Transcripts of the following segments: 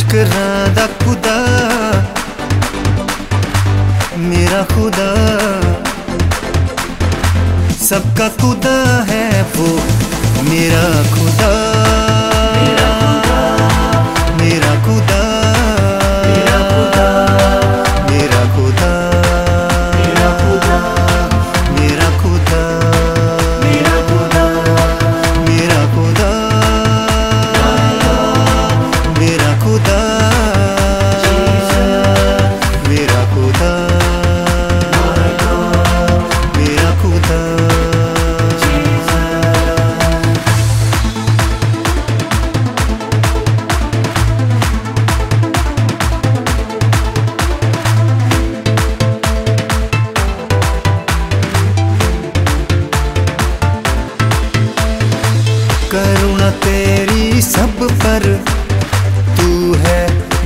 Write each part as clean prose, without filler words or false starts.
मुस्कुरादा खुदा मेरा खुदा, सबका खुदा है वो मेरा खुदा, मेरा खुदा, मेरा खुदा, मेरा खुदा, मेरा खुदा, मेरा खुदा, मेरा खुदा, मेरा खुदा, मेरा खुदा, मेरा खुदा, मेरा खुदा। करुणा तेरी सब पर, तू है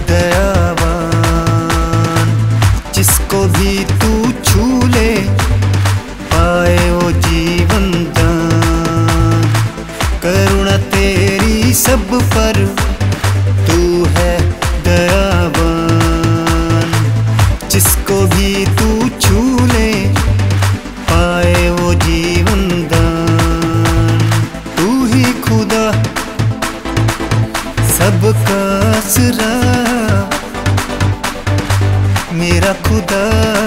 दयावान, जिसको भी तू छू ले पाए वो जीवन दान। करुणा तेरी सब पर, तू है दयावान, जिसको भी तू छू ले पाए वो जीवन दान। तू ही खुदा सबका आसरा, मेरा खुदा,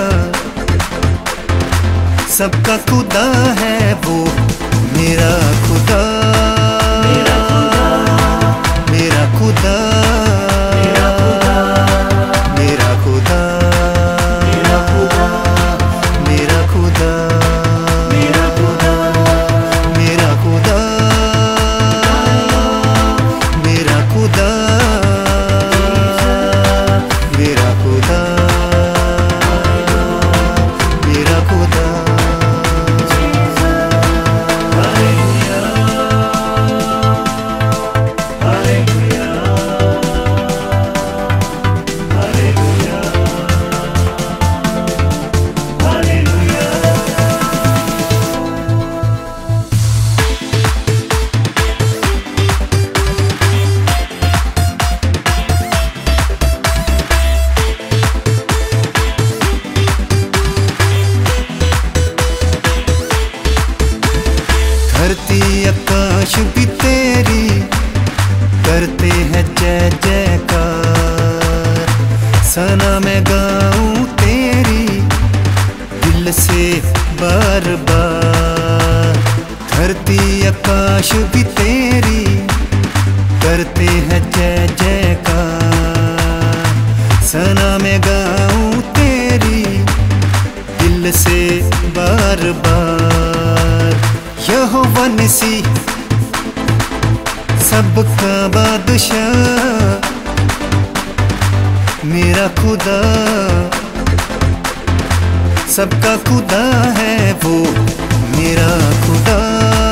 सबका खुदा है वो मेरा खुदा, मेरा खुदा, मेरा खुदा, मेरा खुदा, मेरा खुदा, मेरा खुदा, मेरा खुदा, मेरा खुदा, मेरा खुदा, मेरा खुदा, मेरा खुदा। धरती आकाश भी तेरी करते हैं जय जयकार, सना मैं गाऊं तेरी दिल से बार बार। धरती आकाश भी तेरी करते हैं जय जयकार, सना मैं गाऊं तेरी दिल से बार बार। यहोवा निसी सबका बादशाह, मेरा खुदा, सबका खुदा है वो मेरा खुदा।